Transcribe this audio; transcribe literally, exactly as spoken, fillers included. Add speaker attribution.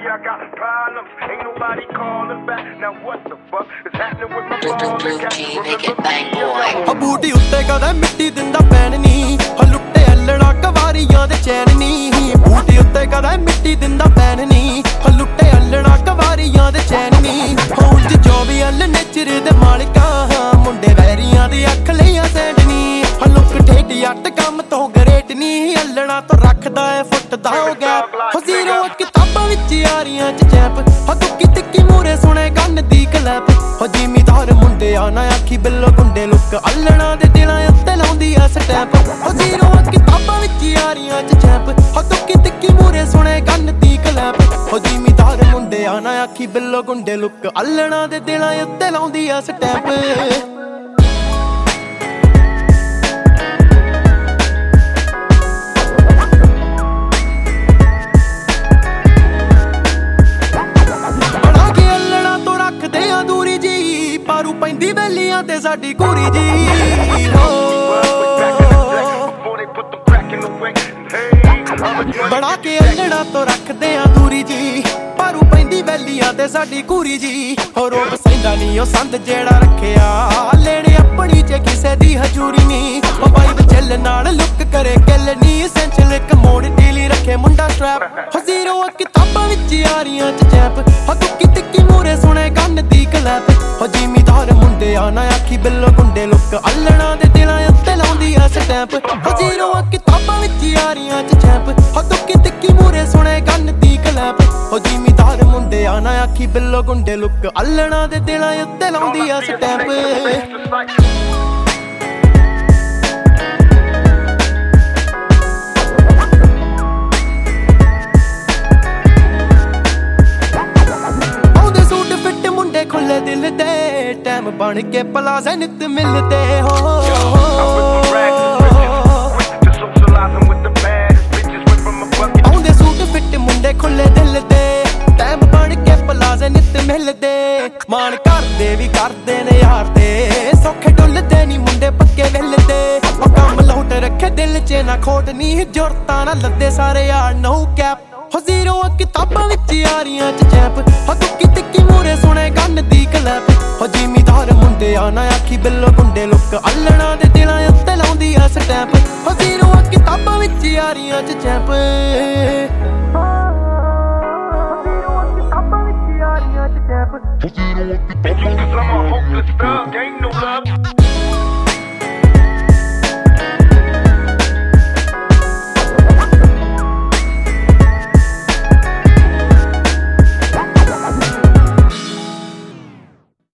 Speaker 1: I got problems. Ain't nobody calling back. Now what the fuck is happening with my phone?
Speaker 2: ਬੂਟੀ ਉੱਤੇ ਕਦੇ ਮਿੱਟੀ ਦਿੰਦਾ ਪੈਣ ਨੀ ਲੁੱਟੇ ਅਲੜਾ ਕਵਾਰੀਆਂ ਦੇ ਚੈਨ ਨੀ ਬੂਟੀ ਉੱਤੇ ਕਦੇ ਮਿੱਟੀ ਦਿੰਦਾ ਪੈਣ ਨੀ ਲੁੱਟੇ ਅਲੜਾ ਕਵਾਰੀਆਂ ਦੇ ਚੈਨ ਨੀ ਹੁਣ ਜੋ ਵੀ ਅਲ ਨੇਚਰ ਦੇ ਮਾਲਕਾਂ ਮੁੰਡੇ ਵੈਰੀਆਂ ਦੀ ਅੱਖ ਲਈਆਂ ਸੈਂਡ ਨੀ ਲੁੱਕ ਠੇਡੀ ਅੱਟ ਕੰਮ ਤੋਂ ਗਰੇਟ ਨੀ ਅਲੜਾ ਤੋਂ ਰੱਖਦਾ ਏ ਫੁੱਟ ਦਾ ਹੋ ਗਿਆ ਜ਼ੀਰੋ ਕਿਤਾਬਾਂ ਵਿੱਚ ਯਾਰੀਆਂ ਚ ਚੈਪ ਦੁੱਕੀ ਤਿੱਕੀ ਮੂਰੇ ਸੁਣੇ ਕੰਨ ਦੀ ਕਲੈਪ ਹੋ ਜ਼ਿਮੀਦਾਰ ਮੁੰਡੇ ਆ ਨਾ ਆਖੀ ਬਿੱਲੋ ਗੁੰਡੇ ਲੁੱਕ ਅਲਣਾ ਦੇ ਦਿਲਾਂ ਉੱਤੇ ਲਾਉਂਦੀ ਆ ਸਟੈਪ ਹੋ ਜ਼ੀਰੋ ਕਿਤਾਬਾਂ ਵਿੱਚ ਯਾਰੀਆਂ ਚ ਚੈਪ ਦੁੱਕੀ ਤਿੱਕੀ ਮੂਰੇ ਸੁਣੇ ਕੰਨ ਦੀ ਕਲੈਪ ਹੋ ਜ਼ਿਮੀਦਾਰ ਮੁੰਡੇ ਆ ਨਾ ਆਖੀ ਬਿੱਲੋ ਗੁੰਡੇ ਲੁੱਕ ਅਲਣਾ ਦੇ ਦਿਲਾਂ ਉੱਤੇ ਲਾਉਂਦੀ ਆ ਸਟੈਪ ਪਾਰੂ ਪੈਂਦੀ ਵੈਲੀਆਂ ਤੇ ਸਾਡੀ ਕੁੜੀ ਜੀ ਬਣਾ ਕੇ ਅਲੜਾ ਤੋਂ ਰੱਖਦੇ ਆ ਦੂਰੀ ਜੀ ਪਾਰੂ ਪੈਂਦੀ ਵੈਲੀਆਂ ਤੇ ਸਾਡੀ ਕੁੜੀ ਜੀ ਹੋ ਰੋਬ ਸੈਂਦਾ ਨੀ ਉਹ ਸੰਦ ਜਿਹੜਾ ਰੱਖਿਆ ਲੈਣੇ ਆਪਣੀ ਚ ਕਿਸੇ ਦੀ ਹਜ਼ੂਰੀ ਨੀ ਉਹ ਬਾਈ ਚੱਲ ਨਾਲ ਲੁੱਕ ਕਰੇ ਕਿੱਲ ਨੀ ਸੈਂਚਲ ਇੱਕ ਮੋੜ ਢੀਲੀ ਰੱਖੇ ਮੁੰਡਾ ਸਟ੍ਰੈਪ ਹੋ ਜ਼ੀਰੋ ਕਿਤਾਬਾਂ ਵਿੱਚ ਯਾਰੀਆਂ ਚ ਚੈਪ ਹੋ ਤੁੱਕੀ ਤਿੱਕੀ ਮੂਰੇ ਸੁਣੇ ਕੰਨ ਦੀ ਕਲੈਪ ਹੋ ਜ਼ਿਮੀਦਾਰ ਮੁੰਡੇ ਆ ਨਾ ਆਖੀ ਬਿੱਲੋ ਗੁੰਡੇ ਲੁੱਕ ਅਲਣਾ ਦੇ ਦਿਲਾਂ ਉੱਤੇ ਲਾਉਂਦੀ ਆ ਸਟੈਂਪ ਹੋ ਜ਼ੀਰੋ ਕਿਤਾਬਾਂ ਵਿੱਚ ਯਾਰੀਆਂ ਚ ਚੈਪ ਹੋ ਤੁੱਕੀ ਤਿੱਕੀ ਮੂਰੇ ਸੁਣੇ ਕੰਨ ਦੀ ਕਲੈਪ ਹੋ ਜ਼ਿਮੀਦਾਰ ਮੁੰਡੇ ਆ ਨਾ ਆਖੀ ਬਿੱਲੋ ਗੁੰਡੇ ਲੁੱਕ ਅਲਣਾ ਦੇ ਦਿਲਾਂ ਉੱਤੇ ਲਾਉਂਦੀ ਆ ਸਟੈਂਪ ਖੁੱਲੇ ਦਿਲ ਦੇ ਟਾਈਮ ਬਣ ਕੇ ਪਲਾਜ਼ਾ ਨਿਤ ਮਿਲਦੇ ਹੋ ਆਉਂਦੇ ਸੂਟ ਫਿੱਟ ਮੁੰਡੇ ਖੁੱਲੇ ਦਿਲ ਦੇ ਟਾਈਮ ਬਣ ਕੇ ਪਲਾਜ਼ਾ ਨਿਤ ਮਿਲਦੇ ਮਾਣ ਕਰਦੇ ਵੀ ਕਰਦੇ ਨੇ ਯਾਰ ਦੇ ਸੌਖੇ ਡੁੱਲਦੇ ਨੀ ਮੁੰਡੇ ਪੱਕੇ ਵਿਲਦੇ ਉਹ ਕੰਮ ਲਾਉਟ ਰੱਖੇ ਦਿਲ ਚ ਨਾ ਖੋਟ ਨੀ ਜ਼ੁਰਤਾਂ ਨਾ ਲੱਦੇ ਸਾਰੇ ਯਾਰ ਨੋ ਕੈਪ ਹੋ ਜ਼ੀਰੋ ਕਿਤਾਬਾਂ ਵਿੱਚ ਯਾਰੀਆਂ ਚ ਚੈਪ ਹੋ ਤੁੱਕੀ ਤਿੱਕੀ ਮੂਰੇ ਸੁਣੇ ਕੰਨ ਦੀ ਕਲੈਪ ਹੋ ਜ਼ਿਮੀਦਾਰ ਮੁੰਡੇ ਆ ਨਾ ਆਖੀ ਬਿੱਲੋ ਗੁੰਡੇ ਲੁੱਕ ਅਲਣਾ ਦੇ ਦਿਲਾਂ ਉੱਤੇ ਲਾਉਂਦੀ ਆ ਸਟੈਂਪ ਹੋ ਜ਼ੀਰੋ ਕਿਤਾਬਾਂ ਵਿੱਚ ਯਾਰੀਆਂ ਚ ਚੈਪ ਕਿਤਾਬਾਂ ਵਿੱਚ ਯਾਰੀਆਂ ਚ ਚੈਪ